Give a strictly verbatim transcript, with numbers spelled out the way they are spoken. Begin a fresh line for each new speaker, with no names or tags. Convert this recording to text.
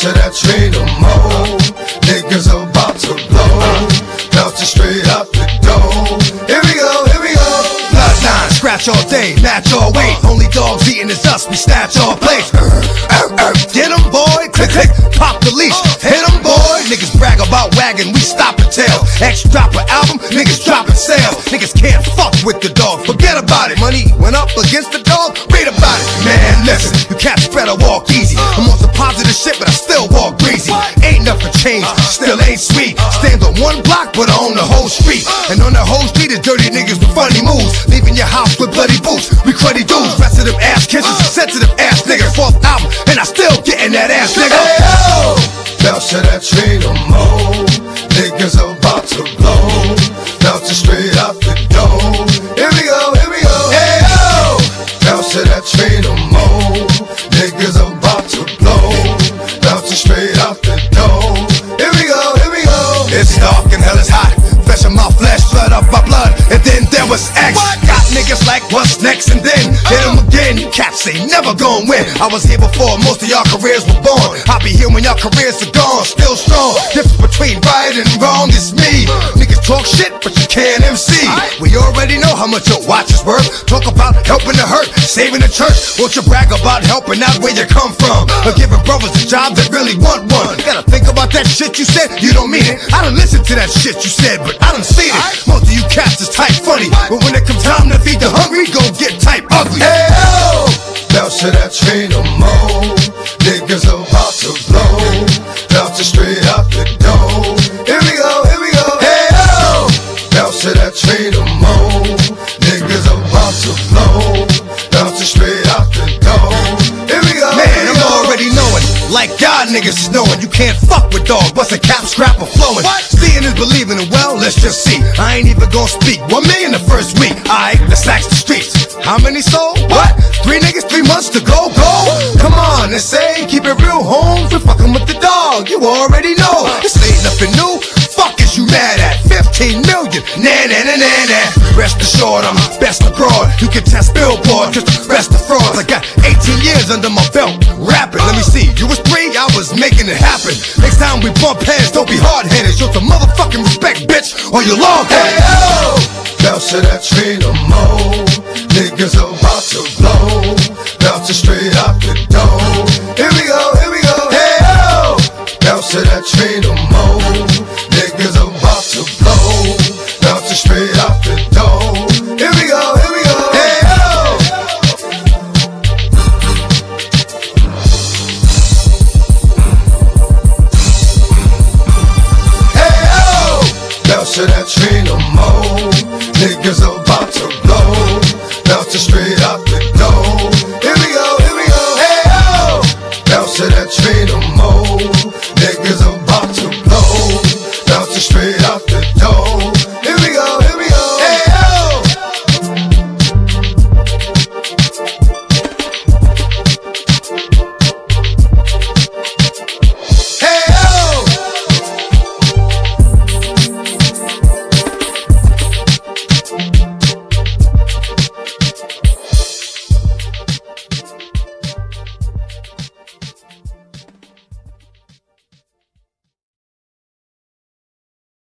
to that train no more. Niggas about to blow. Bouncing straight out the door. Here we go, here we go.
Bloodline, scratch all day, match all weight. Only dogs eating is us, we snatch all plates. Get 'em, boy, click, click, pop the leash. Hit 'em, boy, niggas brag about wagon, we stop and tail. X drop an album, niggas dropping sales. Niggas can't fuck with the dog, forget about it. Money went up against the dog, read about it. Man, listen, you can't spread or walk easy. I'm on some positive shit, but I still walk breezy. Ain't nothing changed, still ain't sweet. Stand on one block, but I own the whole street. And on the whole street is dirty niggas with funny moves. Leaving your house with bloody boots, we cruddy dudes. Rest of them ass kisses, sensitive ass niggas. Fourth album, and I still getting that ass nigga.
Hey, yo! Bounce to that train no more. Niggas about to blow. Bouncing straight out the door. Here we go, here we go. Hey, yo! Bounce to that train no more. Niggas about to blow. Bouncing straight out the door. Here we go, here we go.
It's dark and hell is hot. Flesh of my flesh, blood of my blood. And then there was X. What? Got niggas like what's next, and then hit 'em again. You cats ain't never gon' win. I was here before most of y'all careers were born. I'll be here when y'all careers are gone. Still strong. Difference between right and wrong is me. Niggas talk shit, but you can't M C. We already know how much your watch is worth. Talk about helping the hurt, saving the church. Won't you brag about helping out where you come from? Or giving brothers a job that really want one. Gotta think about that shit you said, you don't mean it. I don't listen to that shit you said, but I done seen it. Most of you cats is type funny, but when it comes time to feed the hungry, gon' get type ugly.
Hey, yo! Bounce to that train no more. Niggas about to blow. Bouncing straight out the door. Here we go, here we go. Hey, yo! Bounce to that train no more. Niggas about to blow. Bouncing straight out the door. Here we go.
Man, I'm already knowing, like y'all niggas is knowing, you can't fuck with dog. Bust a cap, scrap, or flowing. Seeing is believing, and well, let's just see. I ain't even gonna speak. One million the first week. Aight, let's axe the streets. How many sold? What? Three niggas, three months to go, go. Come on, they say, keep it real, home. For fucking with the dog, you already know. This ain't nothing new. Fuck is you mad at? fifteen million, nah, nah, nah, nah, nah. Rest assured, I'm best abroad. You can test Billboard, cause the rest of frauds. I got eighteen years under my belt, rapping. Let me see, you was three, I was making it happen. Next time we bump heads, don't be hard-headed. Show some motherfucking respect, bitch, or you long-headed.
Hey, yo! Bounce to that train no more. Niggas about to blow. Bouncing straight out the door. Here we go, here we go. Hey, yo! Bounce to that train no more. Niggas about to blow. Bouncing straight out the door. Here we go, here we go. Hey, yo! Hey, yo! Bounce to that train no more. Niggas about to blow. Bouncing straight out the door. Here we go, here we go. Hey, yo! Bounce to that train no